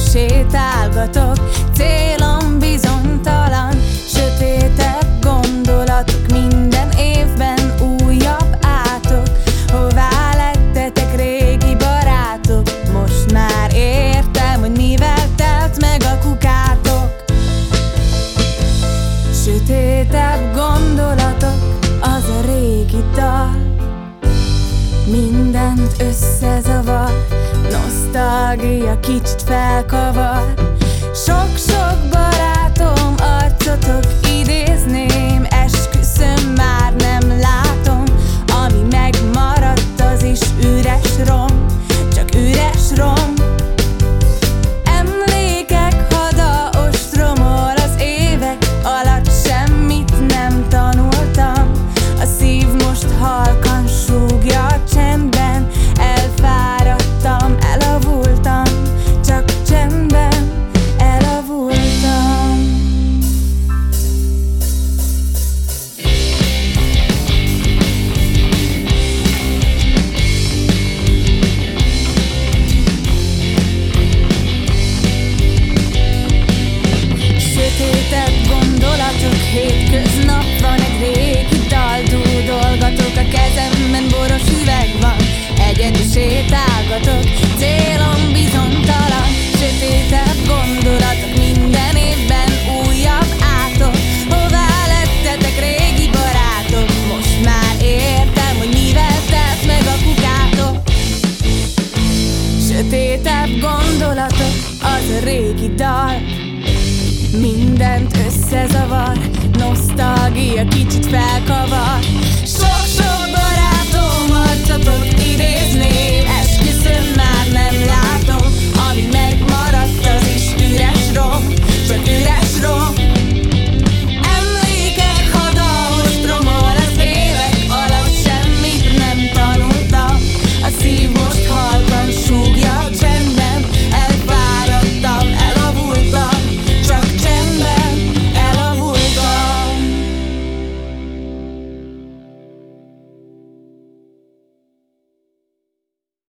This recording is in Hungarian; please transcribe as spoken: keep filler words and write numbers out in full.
sétálgatok, célom bizonytalan. Sötétebb gondolatok, minden évben újabb átok. Hová lettetek régi barátok? Most már értem, hogy mivel telt meg a kukátok. Sötétebb gondolatok, az a régi dal, mindent összezavar, nosztalgia kicsit felkavar. Sok-sok barátom arcotok idézném, esküszöm, már nem látom. Ami megmaradt, az is üres rom, csak üres rom. Emlékek hada ostromol, az évek alatt semmit nem tanultam. A szív most halkan súgja a csendben, elfáradtam, elavultam, csak csendben elavultam. Sötétebb gondolatok, hétköznap van, egy régi dal, dúdolgatok, a kezemben boros üveg van, egyedül sétálgatok, célom bizonytalan. Sötétebb gondolatok, minden évben újabb átok. Hová lettetek régi barátok? Most már értem, hogy mivel telt meg a kukátok. Sötétebb gondolatok, az a régi dal, mindent összezavar, nosztalgia kicsit felkavar.